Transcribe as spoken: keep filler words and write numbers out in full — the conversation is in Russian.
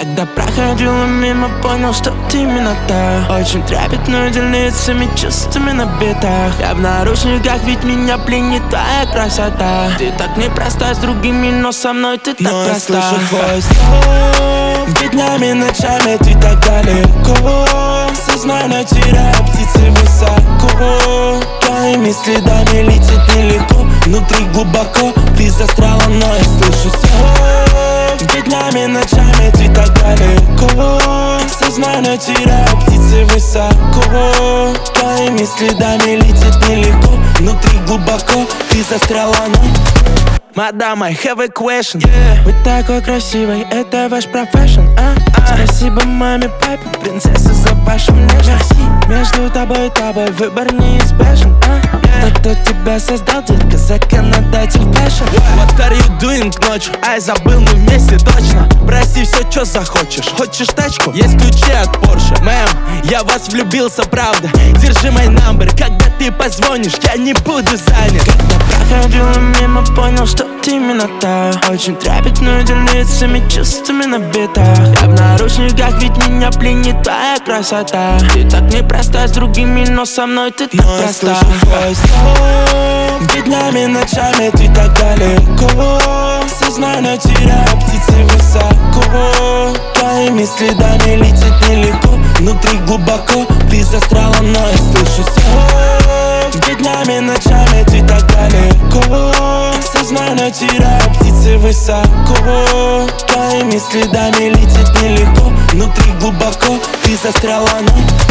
Когда проходила мимо, понял, что ты именно та. Очень трепетную делицами, чувствами набита. Я в наручниках, ведь меня пленит твоя красота. Ты так непроста с другими, но со мной ты так но проста. я слышу твой слов, ведь днями, ночами ты так далеко. Сознание теряя птицы высоко. Твоими следами летит нелегко. Внутри глубоко ты застряла, но я слышу слов. Ведь днями, ночами ты так далеко. Сознание теряя птицы высоко. Твоими следами летит нелегко. Внутри глубоко ты застряла, но... Мадам, I have a question, yeah. Вы такой красивый, это ваш профессион, а? а? Спасибо маме, папе, принцесса, за вашу внешность. Между тобой и тобой выбор неизбежен, а? yeah. Тот, кто тебя создал, детка, законодатель фэшн. What are you doing ночью? Ай, забыл, мы вместе точно. Проси все, что захочешь. Хочешь тачку? Есть ключи от Porsche. Мэм, я в вас влюбился, правда. Держи мой номер, когда ты позвонишь, я не буду занят. Когда проходила мимо, понял, что ты именно та. Очень трепетную делицами, чувствами набита. Я в наручниках, ведь меня пленит твоя красота. Ты так непроста с другими, но со мной ты так но проста. я слышу твой слов, ведь днями, ночами ты так далеко. Сознание теряя птицы высоко. Твоими следами летит нелегко. Внутри глубоко ты застряла, но я слышу слов. Ведь днями, ночами ты так далеко. Сознание теряя птицы высоко. Твоими следами летит нелегко. Внутри глубоко ты застряла, но...